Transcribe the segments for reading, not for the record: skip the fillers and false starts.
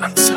Dansa.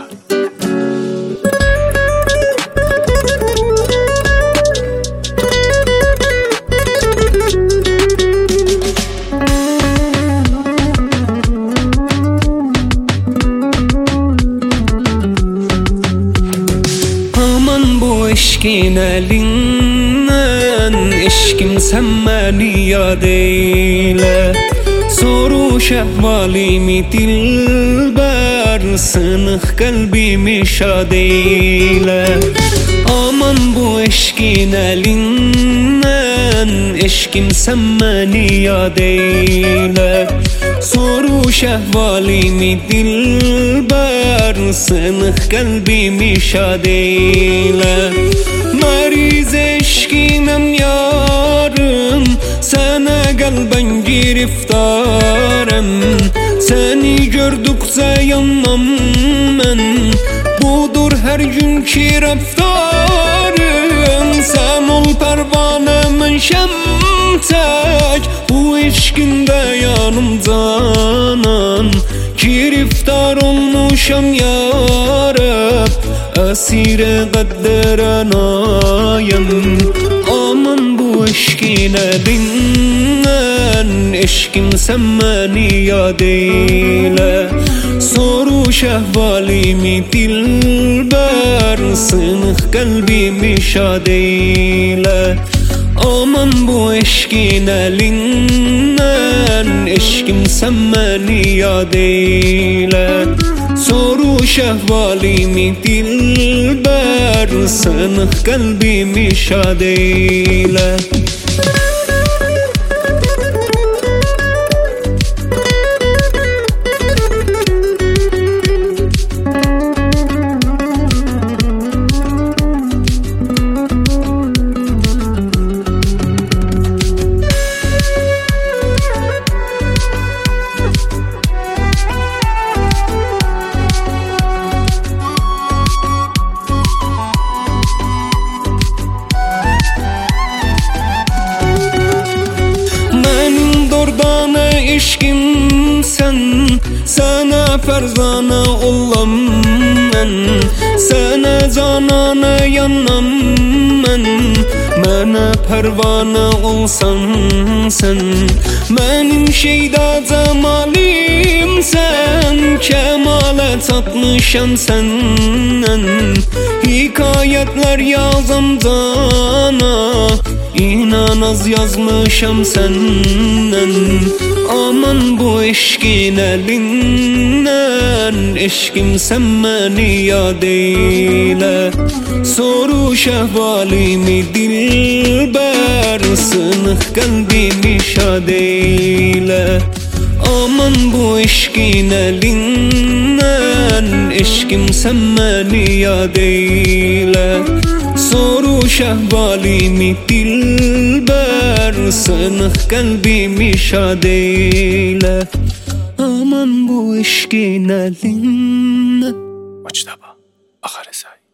Aman bu eşkin elinden, eşkim sen beni yad eyle. Soru şehvalimi dilber, sınık kalbimi şad eyle. Aman bu eşkin elinden, eşkim sen beni yad eyle. Soru şehvalimi dilber, sınık kalbimi şad eyle. Mariz eşkinem yarım, sana kalben giriftarım. Seni gördükçe yanmam ben, budur her günkü raftarım. Sen ol pervanemin şemtek, bu eşkinde yanım canan. Giriftar olmuşam yarab, esire kadderen ayım. Aman bu eşkin elinden, eşkim sen beni yad eyle. Soru şehvalimi dilber, sınık kalbimi şad eyle. Aman bu eşkin elinden, eşkim sen beni yad eyle. Soru şehvalimi dilber, sınık kalbimi şad eyle. Eşkim sen, sana ferzana olam ben. Sana canana yanam ben. Bana pervana olsan sen, benim şeyda cemalim sen. Kemale tatmışam senden, hikayetler yazam cana. İnan az yazmışam senden. Aman bu eşkin elinden, eşkim sen beni yad eyle. Soru şehvalimi dilber, sınık kalbimi şad eyle. Aman bu eşkin elinden, eşkim sen beni yad eyle. Soru şehvalimi dilber, sınık kalbimi şad eyle. Aman bu eşkin elinden. Maçtaba. Ahar esay.